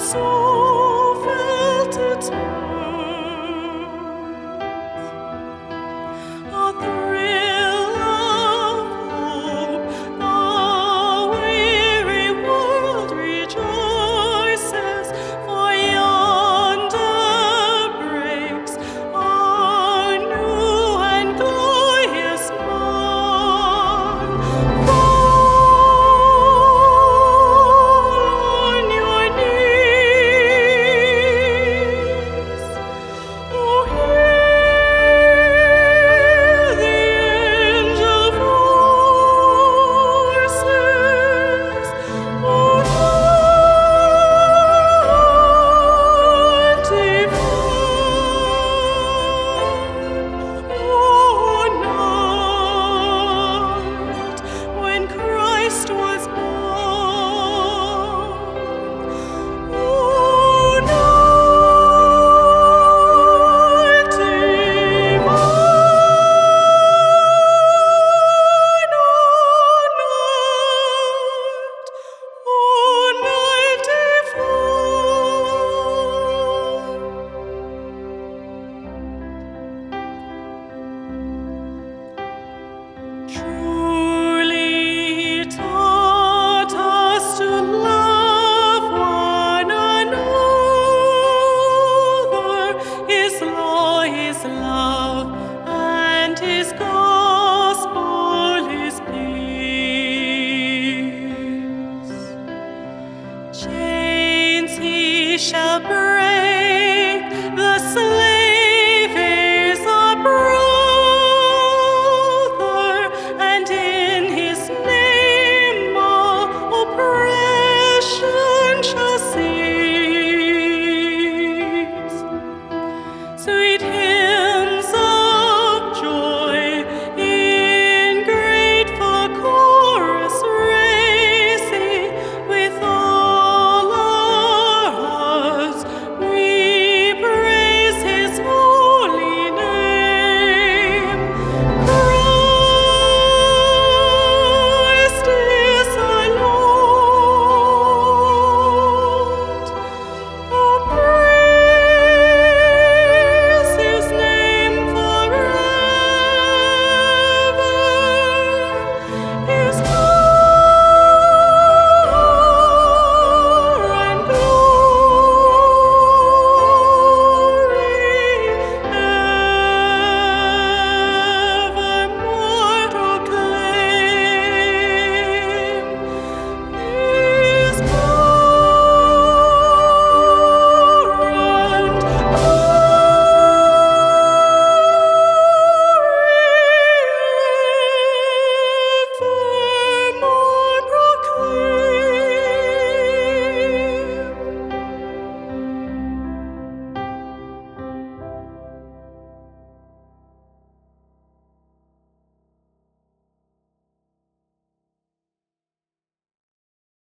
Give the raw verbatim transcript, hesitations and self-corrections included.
soul felt its worth. A thrill of hope, the weary world rejoices, for yonder breaks a new and glorious morn. Fall on your knees, oh, hear the angel voices, oh, night divine, oh, night when Christ was born. Oh, night divine, oh, night, oh, night divine. Truly he taught us to love one another. His law is love, and his gospel is peace. Chains he shall break.